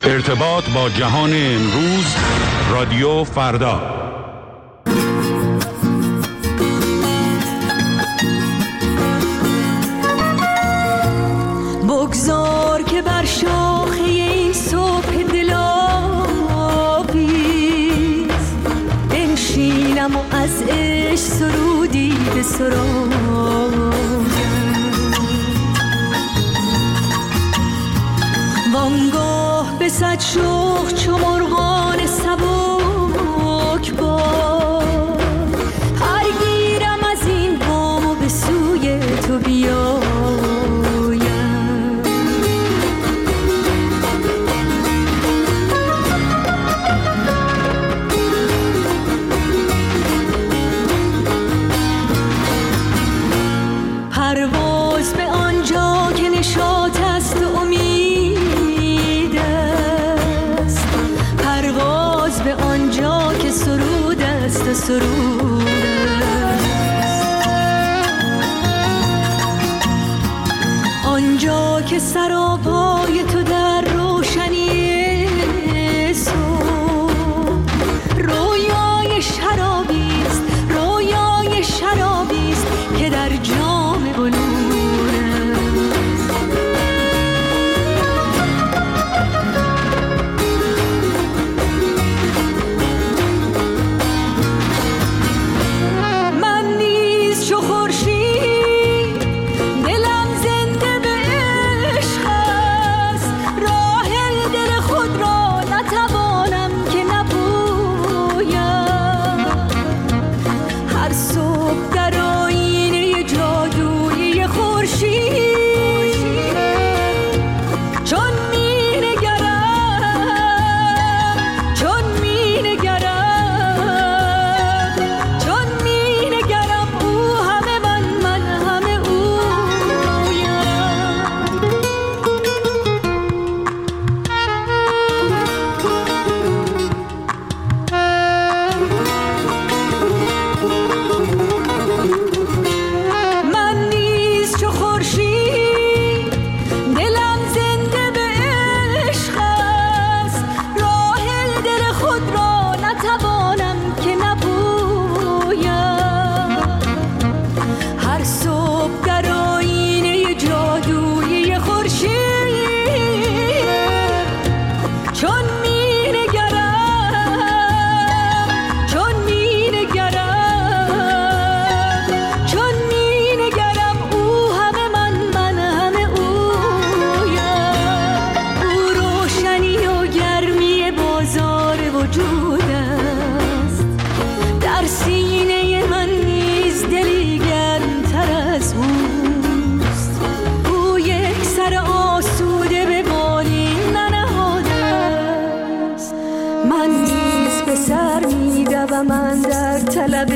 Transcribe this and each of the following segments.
ارتباط با جهان امروز، رادیو فردا. بگذار که بر شاخه این صبح دل‌آویز بنشینم و از عشق سرودی بسرایم، وانگاه به صد شوق چو مرغان سبک بال پرگیرم از این بام و به سوی تو بیایم. پرواز به آنجا که نشاط است و امید است، پرواز به آنجا که سرود است و سرود است، آنجا که سراپای تو در روشنی صبح رویای شرابی است، رویای شرابی است که در جام بلور من نیز چو خورشید دلم زنده به عشق است، راه دل خود را نتوانم که نپویم، هر صبح در آینه جادویی خورشید چون می نگرم، چون می نگرم، چون می نگرم او همه من همه اویم. من نیز چو خورشید دلم زنده به عشق است، راه دل خود را نتوانم که نپویم، هر صبح در آینه جادویی خورشید چون می نگرم، چون می نگرم، چون می نگرم او همه من همه اویم. او روشنی و گرمی بازار وجود است، در سینه من نیز دلی گرمتر از اوست، او یک سر آسوده به بالین ننهاده است، من نیز به سر می‌دوم اندر طلب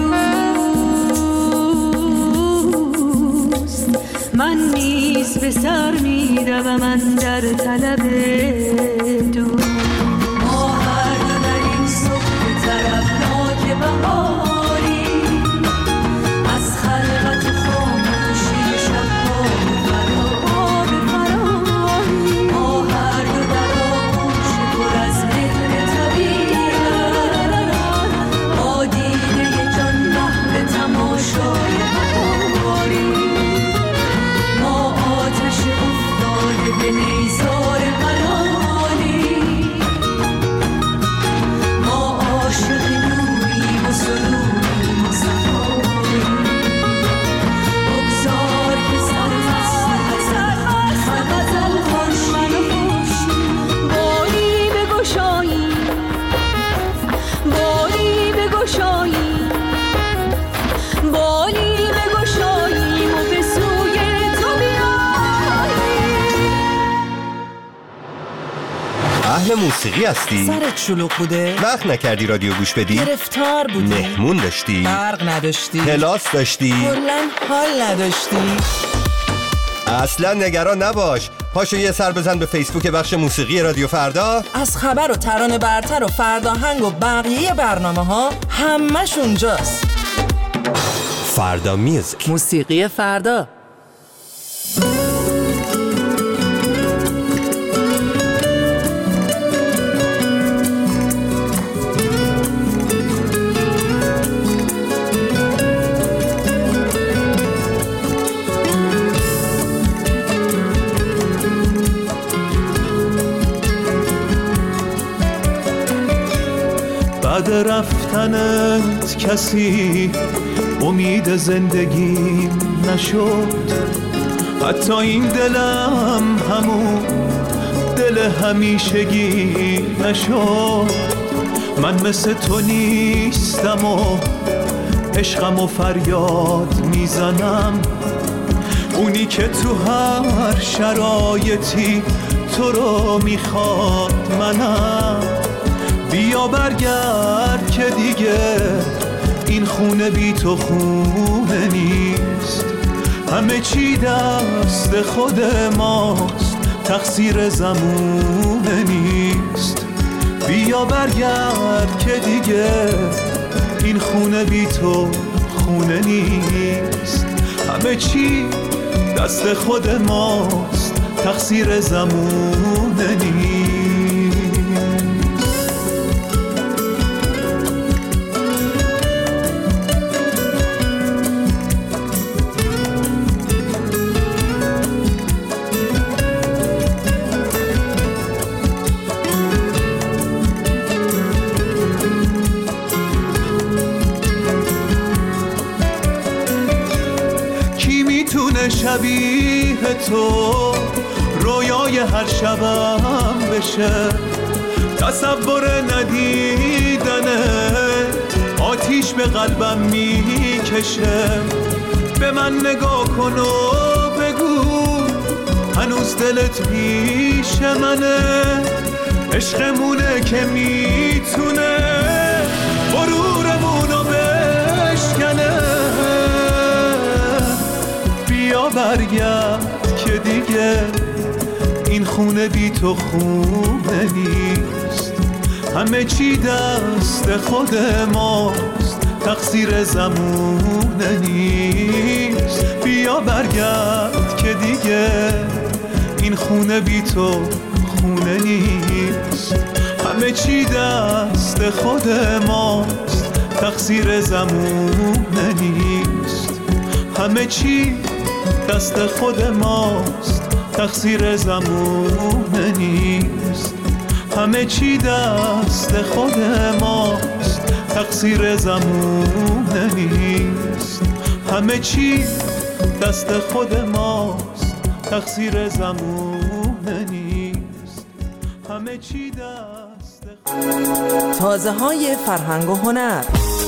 دوست، من نیز به سر می‌دوم اندر طلب دوست. ما هر دو در این صبح طربناک بهاری از خلوت خاموشی شب‌ها به فراری، ما هر دو در آغوش پر از مهر طبیعت با دیده جان محو تماشای بهاری، ما آتش افتاده به نیزار قناری، ما عاشق نوریم و سروریم و صفایی، بگذار که سرمست غزل خورشید باری بگشایی، باری بگشایی، باری بگشایی و به سوی تو بیاییم. اهل موسیقی هستی؟ سرت شلوغ بوده؟ وقت نکردی رادیو گوش بدی؟ گرفتار بودی؟ مهمون داشتی؟ برق نداشتی؟ کلاس داشتی؟ کلاً حال نداشتی؟ اصلا نگران نباش، پاشو یه سر بزن به فیسبوک بخش موسیقی رادیو فردا. از خبر و ترانه برتر و فرداهنگ و بقیه برنامه‌ها همش اونجاست. فردا میوزیک، موسیقی فردا. بعد رفتنت کسی امید زندگی نشد، حتی این دلم همون دل همیشگی نشد. من مثل تو نیستم و عشقم و فریاد میزنم، اونی که تو هر شرایطی تو رو میخواد منم. بیا برگرد که دیگه این خونه بی تو خونه نیست، همه چی دست خود ماست، تقصیر زمونه نیست. بیا برگرد که دیگه این خونه بی تو خونه نیست، همه چی دست خود ماست، تقصیر زمونه نیست. شبیه تو رویای هر شبم بشه، تصور ندیدنت آتیش به قلبم میکشه. به من نگاه کن و بگو هنوز دلت پیش منه، عشقمونه که میتونه غرورمونو بشکنه. بیا برگرد که دیگه این خونه بی تو خونه نیست، همه چی دست خود ماست، تقصیر زمونه نیست. بیا برگرد که دیگه این خونه بی تو خونه نیست، همه چی دست خود ماست، تقصیر زمونه نیست. همه چی دست خود ماست، تقصیر زمونه نیست. همه چی دست خود ماست، تقصیر زمونه نیست. همه چی دست خود ماست، تقصیر زمونه نیست. همه چی دست خود. تازه های فرهنگ و هنر.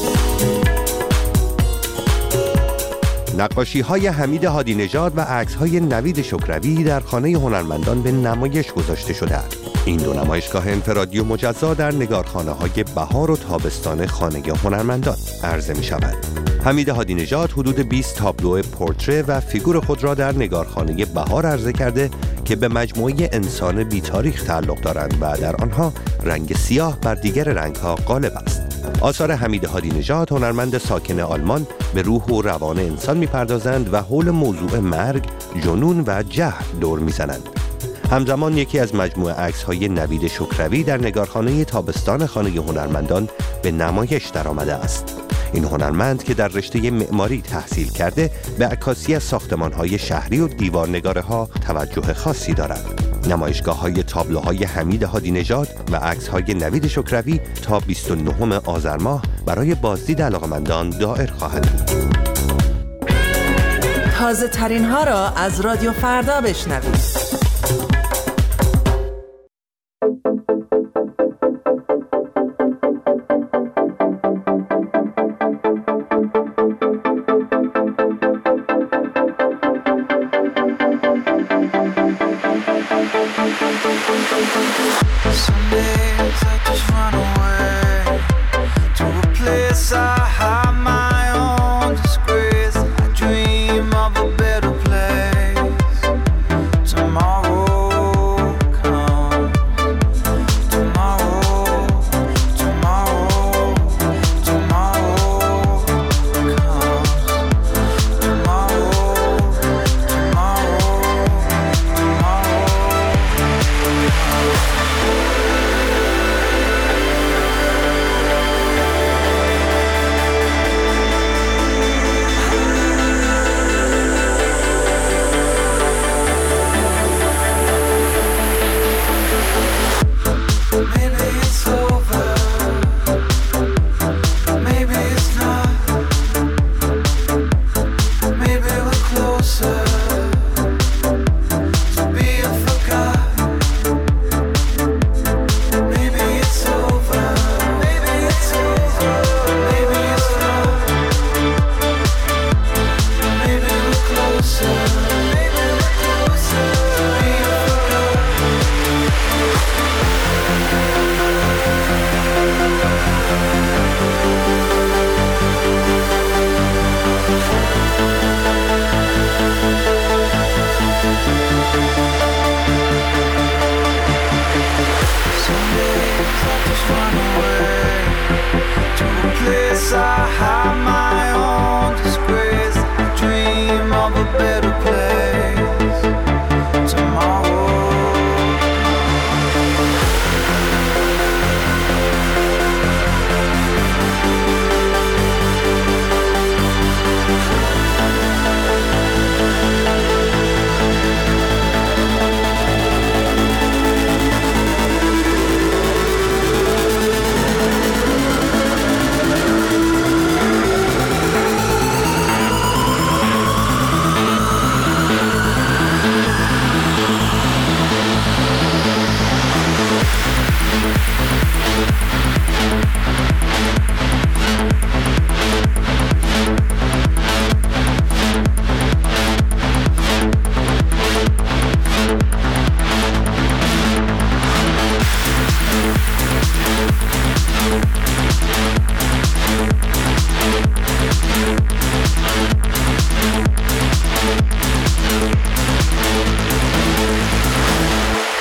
نقاشی‌های حمید هادی نژاد و عکس‌های نوید شکروی در خانه هنرمندان به نمایش گذاشته شده‌اند. این دو نمایشگاه انفرادی و مجزا در نگارخانه‌های بهار و تابستان خانه هنرمندان عرضه می‌شود. حمید هادی نژاد حدود 20 تابلو پورتره و فیگور خود را در نگارخانه بهار عرضه کرده که به مجموعه انسان بی‌تاریخ تعلق دارند و در آنها رنگ سیاه بر دیگر رنگ‌ها غالب است. آثار حمید هادی نژاد، هنرمند ساکن آلمان، به روح و روان انسان می‌پردازند و حول موضوع مرگ، جنون و جهل دور می‌زنند. همزمان یکی از مجموعه عکس‌های نوید شکروی در نگارخانه تابستان خانه هنرمندان به نمایش درآمده است. این هنرمند که در رشته معماری تحصیل کرده، به عکاسی از ساختمان‌های شهری و دیوارنگاره‌ها توجه خاصی دارد. نمایشگاه‌های تابلوهای حمید هادی نژاد و عکس‌های نوید شکروی تا 29 آذر ماه برای بازدید علاقه‌مندان دایر خواهد بود. تازه ترین ها را از رادیو فردا بشنوید.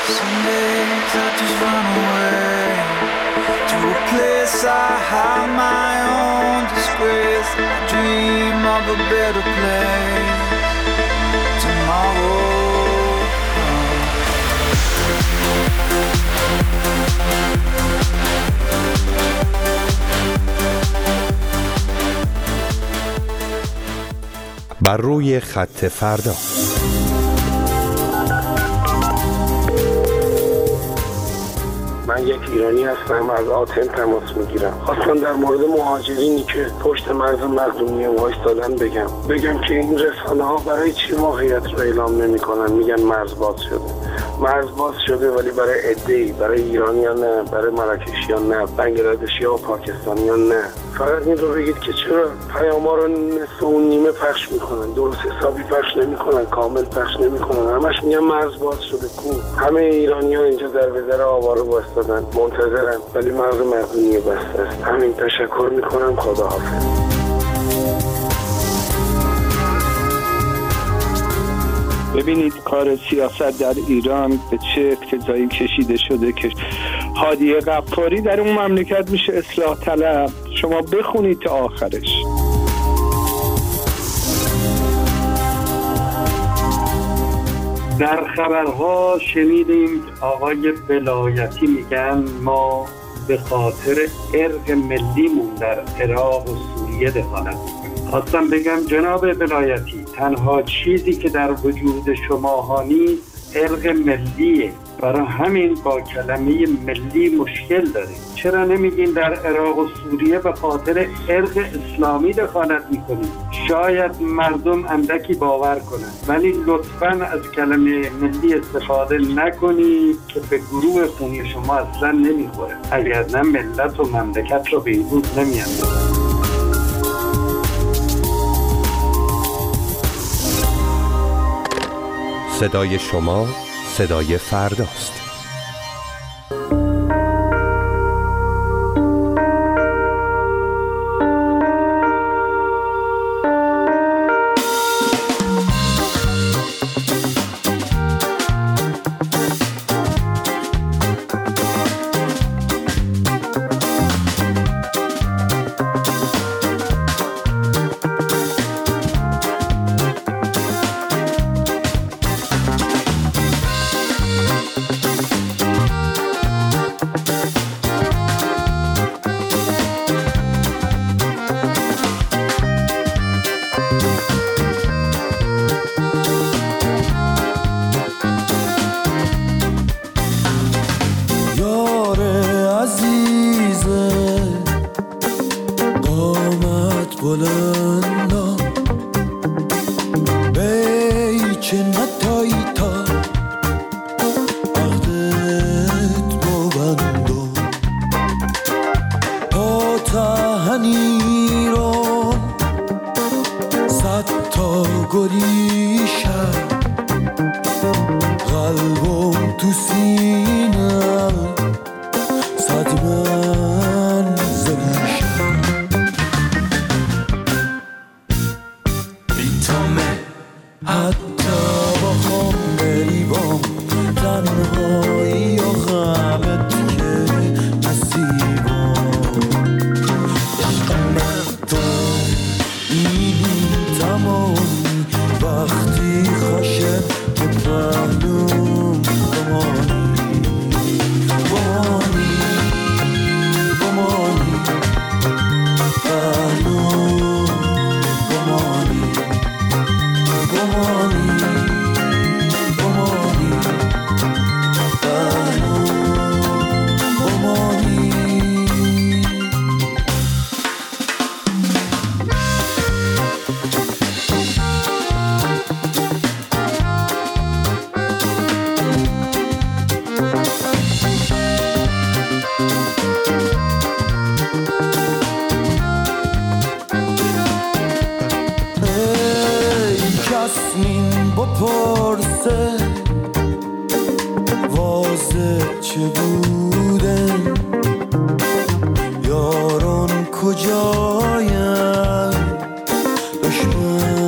Some days I just run away to a place I hide my own disgrace. I dream of a better place tomorrow. بر روی خط فردا. من یک ایرانی هستم، از آتن تماس میگیرم. خواستم در مورد مهاجرینی که پشت مرز مقدونیه وایستادن بگم که این رسانه ها برای چی واقعیت رو اعلام نمی‌کنن؟ میگن مرز باز شده ولی برای عده‌ای، برای ایرانیان نه، برای مراکشیان نه، بنگلادشی‌ها و پاکستانیان نه. فقط این رو بگید که چرا پیام‌ها رو نصف و نیمه پخش میکنن، درست حسابی پخش نمیکنن، کامل پخش نمیکنن. همش میگن مرز باز شده. کو همه ایرانی‌ها اینجا در وزاره آواره وایستادن منتظرن، ولی مرز مقدونیه بسته است. همین، تشکر میکنم. خداحافظ. ببینید کار سیاست در ایران به چه اقتضایی کشیده شده که هادی غفاری در اون مملکت میشه اصلاح طلب. شما بخونید تا آخرش. در خبرها شنیدیم آقای ولایتی میگن ما به خاطر ارق ملیمون در عراق و سوریه دخالت میکنیم. خواستم بگم جناب ولایتی، تنها چیزی که در وجود شماها نیست ارق ملیه. برای همین با کلمه ملی مشکل داریم. چرا نمیگین در عراق و سوریه به خاطر ارق اسلامی دخالت میکنیم؟ شاید مردم اندکی باور کنند، ولی لطفاً از کلمه ملی استفاده نکنید که به گروه خونی شما اصلا نمیخوره. اگر نه ملت و مملکت رو به این بود نمیاندازه. صدای شما صدای فرداست.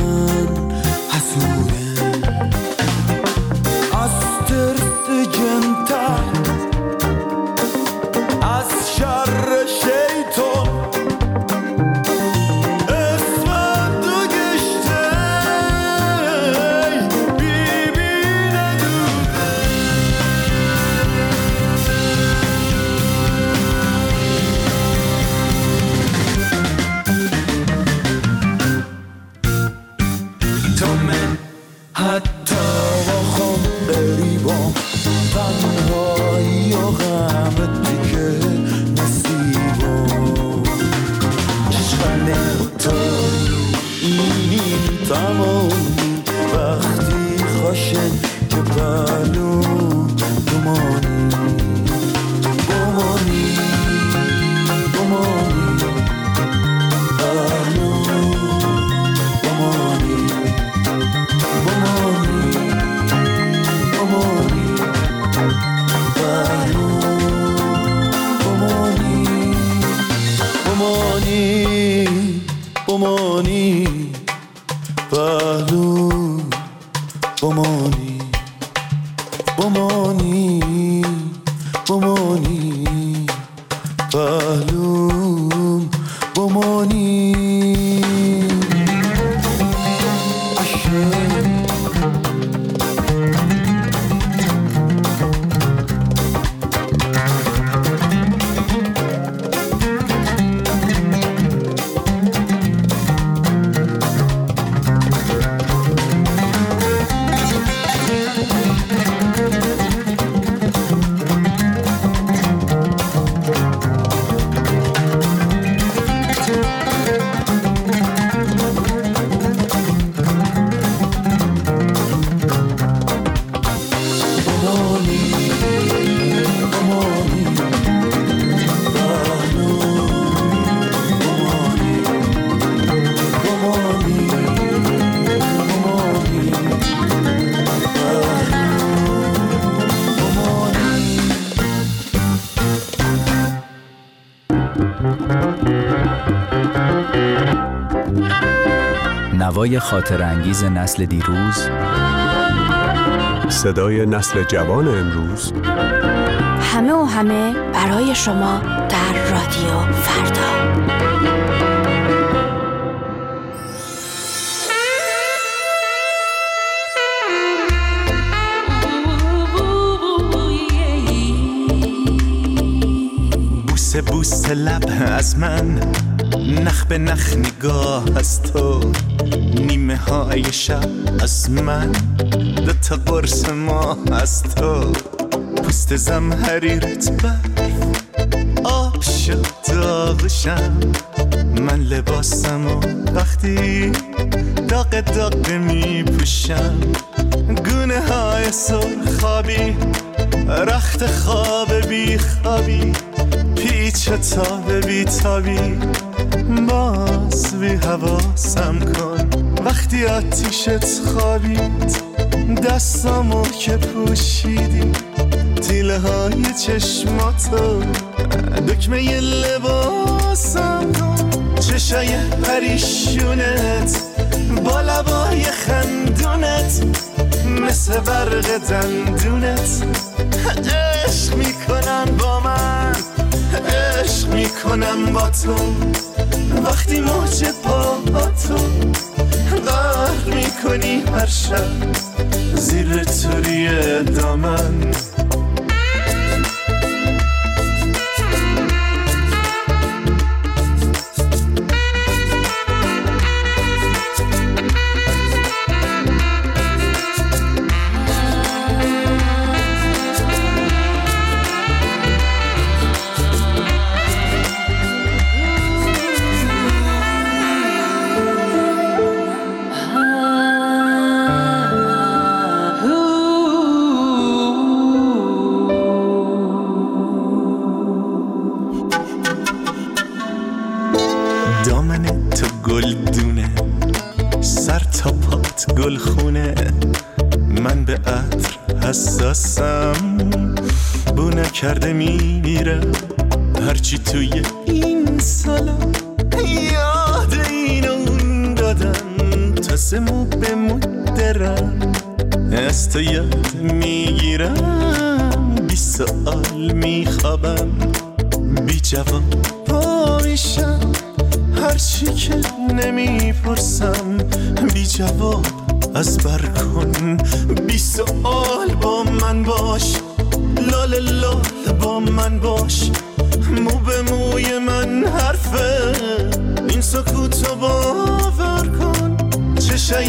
از ترس جن نوای خاطر انگیز نسل دیروز، صدای نسل جوان امروز، همه و همه برای شما در رادیو فردا. بوسه بوسه لب از من، نخ به نخ نگاه از تو، نیمه های شب از من، دوتا قرص ماه از تو، پوست زمهریرت برف آب شد داغشم، من لباسمو وقتی داغ داغ می پوشم، گونه های سرخابی رخت خواب بی خوابی، پیچ تاب بی تابی، باز بی حواسم کن وقتی آتیشت خوابید، دستامو که پوشیدی تیله های چشماتو، دکمه ی لباسم کن، چشای پریشونت با لبای خندونت، مثل برق دندونت، عشق میکنن با من، عشق میکنم با تو، وقتی موج پاهاتو غرق میکنی هر شب زیر توری دامن. کرده میمیرم هرچی توی این سالا یاد این و اون دادم، تا سمو به مدرم از تو یاد میگیرم، بی سؤال میخوابم بی جواب پا میشم، هرچی که نمیپرسم بی جواب از بر کن، بی سؤال با من باش، لال لال با من باش، مو به موی من حرفه، این سکوتو باور کن، چشای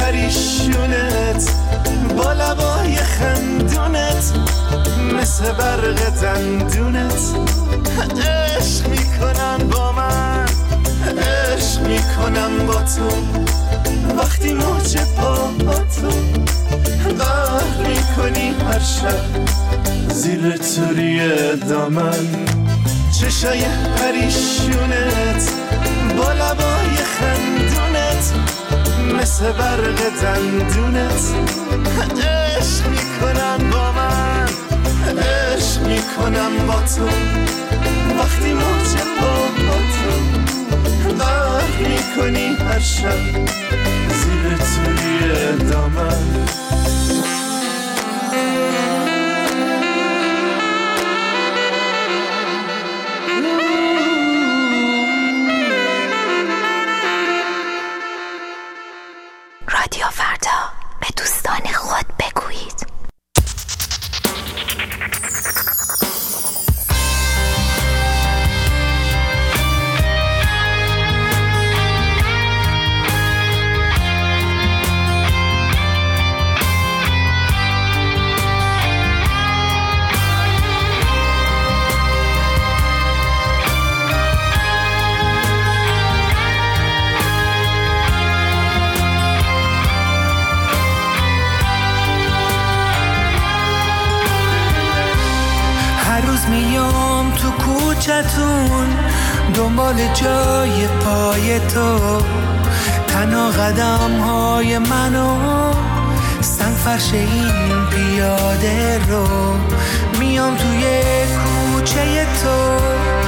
پریشونت با لبای خندونت، مثل برق دندونت، عشق میکنن با من، عشق میکنم با تو، وقتی موج پاهاتو غرق میکنی هر شب زیر توری دامن، چشای پریشونت با لبای خندونت، مثل برق دندونت، عشق میکنم با من، عشق میکنم با تو، وقتی موج پاهاتو غرق میکنی هر شب زیر توری دامن. رادیو فردا، به دوستان خود بگویید. میام تو کوچتون دنبال جای پای تو، تنها قدم های منو سنگ فرش این پیاده رو، میام توی کوچه تو،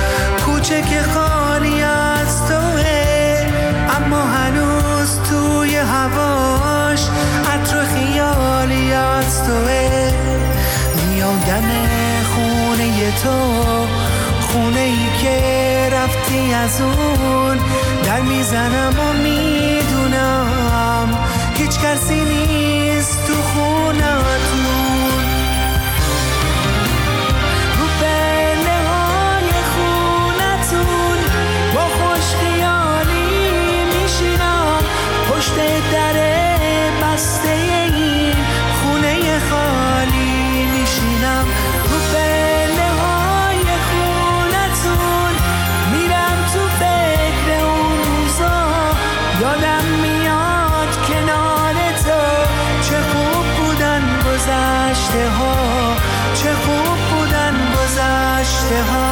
کوچه که خالی از توه، اما هنوز توی بی تو، خونه ای که رفتی از اون در میزنم و میدونم هیچ کسی نیست تو خونتون. رو پله های خونتون با خوش خیالی میشینم، پشت در بسته این خونه خالی میشینم. رو پله های خونتون میرم تو فکر اون روزا، یادم میاد کنار تو چه خوب بودن گذشته ها، چه خوب بودن گذشته ها.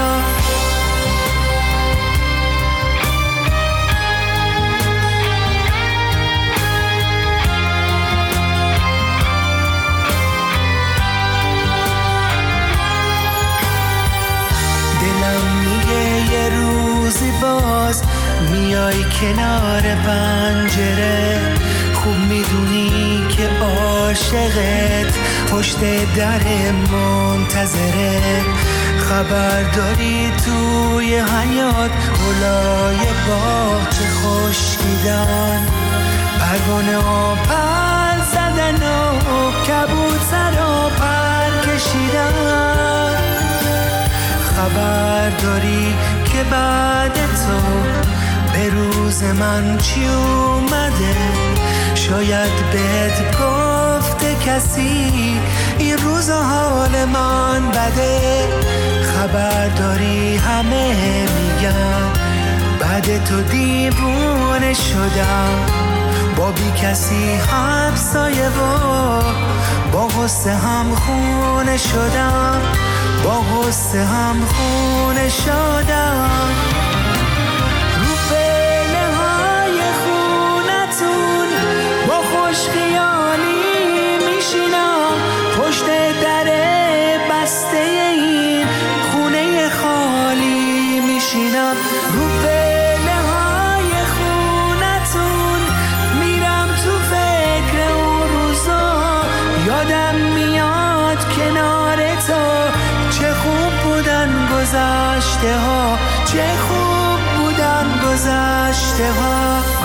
یه روزی باز میای کنار پنجره، خوب میدونی که عاشقت پشت در منتظره. خبر داری توی حیاط گلای باغ چه خشکیدن، پروانه ها پر زدن و کبوتر ها پر کشیدن. خبر داری که بعد تو به روز من چی اومده، شاید بهت گفته کسی این روز حال من بده. خبر داری همه میگن بعد تو دیوونه شدم، با بی کسی همسایه و با غصه هم خونه شدم، با غصه هم خونه شدم. رو پله های خونتون با خوش خیالی میشینم، پشت در بسته این خونه خالی میشینم. رو پله های خونتون میرم تو فکر اون روزا، یادم میاد کنار تو چه خوب بودن گذشته ها، چه خوب بودن گذشته ها.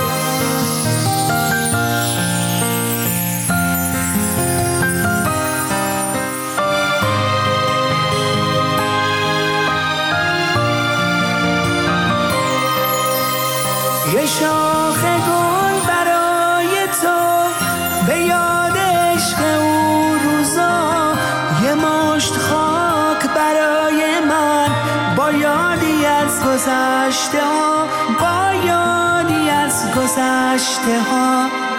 یه شاخ گل برای تو به یاد عشق اون روزا، یه مشت خاک برای من با یادی از گذشته ها، با یادی از گذشته ها.